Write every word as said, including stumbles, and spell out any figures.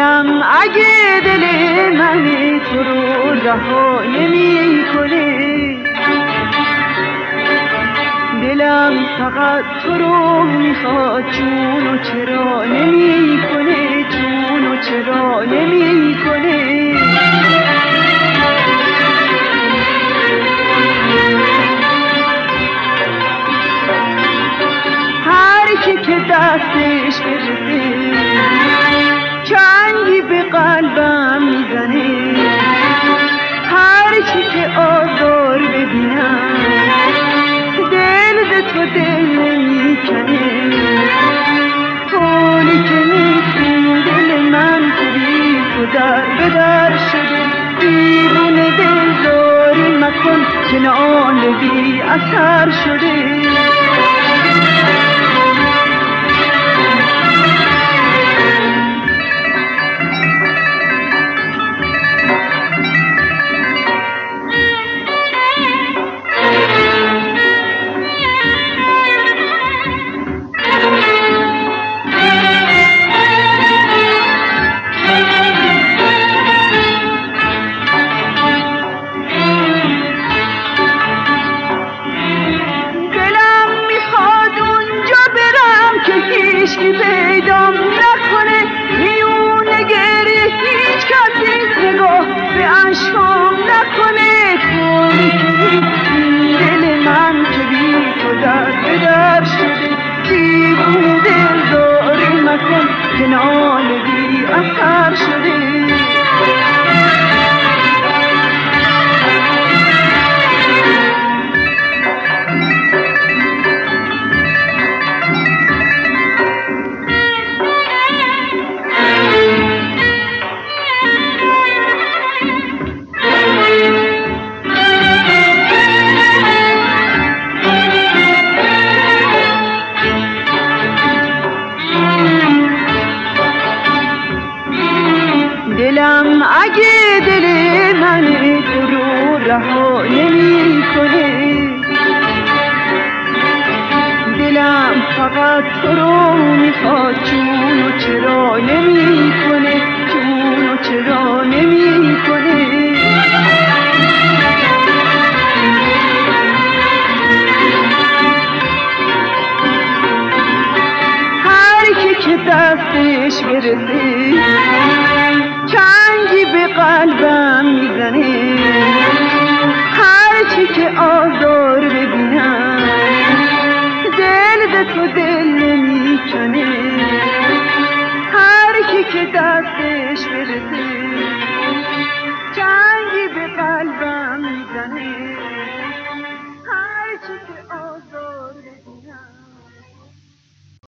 دلم اگه دل من تو رو رها نمی کنه، دلم فقط تو رو میخواد، جونو چرا نمی کنه، جونو چرا نمی کنه. هر کی که دستش برسه چنگی به قلبم میزنه، هر کی که آزار ببینم دل ز تو دل نمیکنه. حالی که نیستی دل من تو بی تو در به در شده، دیوونه دلداری مکن که ناله بی اثر شده. هیچکی پیدام نکنه، میونه گریه هیچ کسی نگاه به اشکام نکنه. توی دل من که بی تو در به در شده، دیوونه دلداری مکن که ناله بی اثر شده. دلم اگه دل من تو رو رها نمی کنه، دلم فقط تو رو میخواد، جونو چرا نمی کنه، جونو چرا نمی کنه. هر کی که دستش برسه چنگی به قلبم